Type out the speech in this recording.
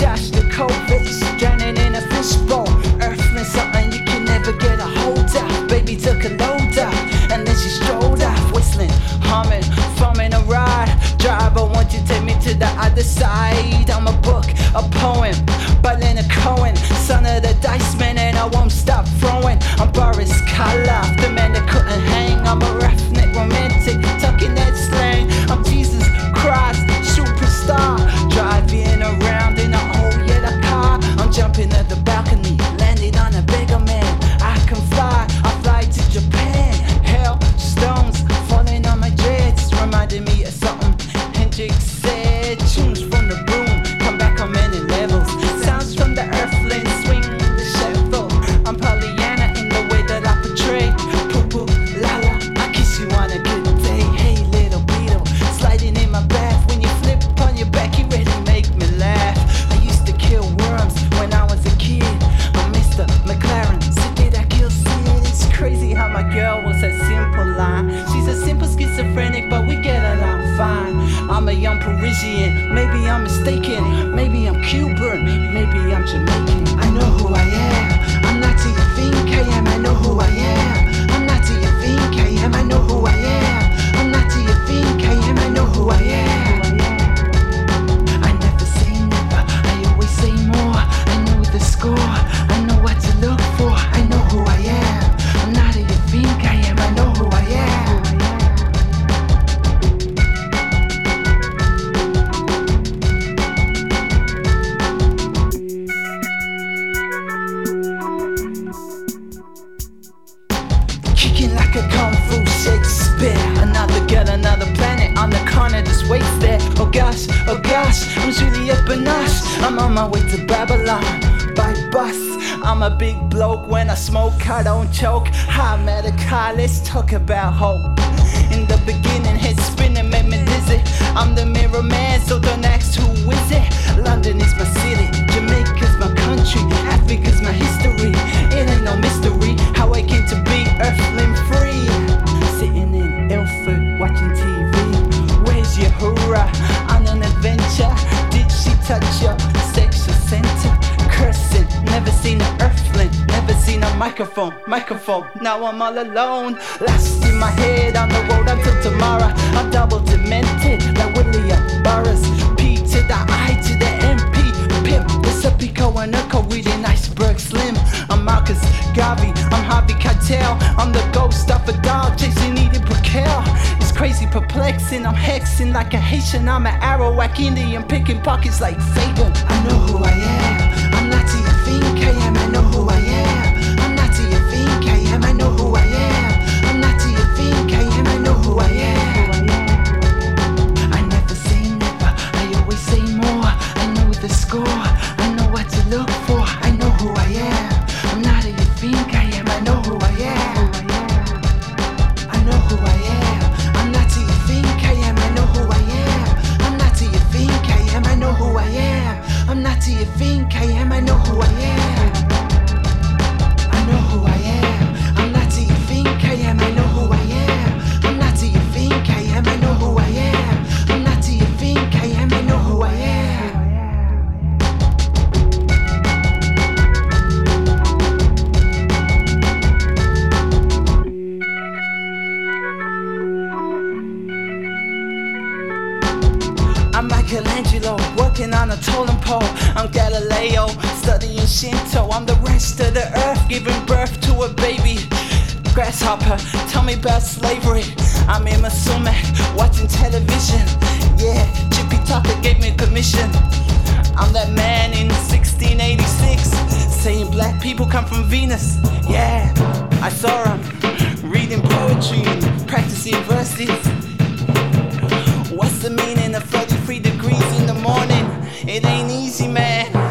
Shostakovich, drowning in a fishbowl. Earthling something you can never get a hold of. Baby took a load up, and then she strolled off, whistling, humming, thumbing a ride. Driver, won't you take me to the other side? I'm a book, a poem, by Leonard Cohen, son of the dice man, and I won't stop throwing. I'm Boris Karloff, the man that couldn't hang. I'm a roughneck romantic, talking that slang. I'm Jesus Christ, superstar, driving around in a old yellow car. I'm jumping at the balcony, landing on a bigger man. I can fly, I fly to Japan. Hell, stones falling on my dreads, reminding me of something Hendrix said. Tunes from the broom, come back on many levels. Sounds from the earthling, swing the shovel. I'm Pollyanna in the way that I portray. Poo poo, la la, I kiss you on a good day. Hey little beetle, sliding in my bath. When you flip on your back, you really make me laugh. I used to kill worms when I was a kid. I'm Mr. McLaren, so did I kill Sid? It's crazy how my girl was a simple line. She's a simple schizophrenic, but we get along fine. I'm a young Parisian, maybe I'm mistaken. Maybe I'm Cuban, maybe I'm Jamaican. I know who I am, I'm not who you think I am. I know who I am, I'm not who you think I am. I know who I am, I'm not who you think I am. I know who I am. I never say never, I always say more. I know the score, I know what to look for. I know who I am, I'm not who you think I am. I know who I am. Kicking like a kung fu Shakespeare. Another girl, another planet. On the corner, just waits there. Oh gosh, I'm Juliette Binoche. I'm on my way to Babylon by bus. I'm a big bloke. When I smoke, I don't choke. Hi, medical, let's talk about hope. In the beginning, head spinning made me dizzy. I'm the mirror man, so don't ask who is it. London is my city, Jamaica's my country, Africa's my history. It ain't no mystery how I came to be earthling free. Sitting in Ilford watching TV. Where's your hoorah? On an adventure. Did she touch your sexual center? Cursing, never seen an earthling, never seen a microphone. Now I'm all alone, lost in my head on the road until tomorrow. I'm double demented like William Burroughs. P to the I to the MP. Pimp, it's a Pico and Urkel reading Iceberg Slim. I'm Marcus Garvey, I'm Harvey Keitel. I'm the ghost of a dog chasing Edith Brickell. It's crazy perplexing, I'm hexing like a Haitian. I'm an Arawak Indian picking pockets like Fagin. I know who I am, I'm not who you think I am. I know who I am, I'm not who you think I am. I know who I am, I'm not who you think I am. I know who I am. I never say never, I always say more. I know the score, I know what to look for. I know who I am, I'm not who you think I am. I know who I am. I know who I am, I'm not who you think I am. I know who I am, I'm not who you think I am. I know who I am, I'm not who you think I am. I know who I am. I know who I am, I'm not who you think I am. I know who I am, I'm not who you think I am. I know who I am, I'm not who you think I am. I know who I am. I'm Michelangelo, working on a totem pole. I'm Galileo, studying Shinto. I'm the rest of the earth, giving birth to a baby. Grasshopper, tell me about slavery. I'm in Sumac, watching television. Yeah, Chippy Tucker gave me a commission. I'm that man in 1686, saying black people come from Venus. Yeah, I saw him reading poetry and practicing verses. What's the meaning of 33 degrees in the morning? It ain't easy, man.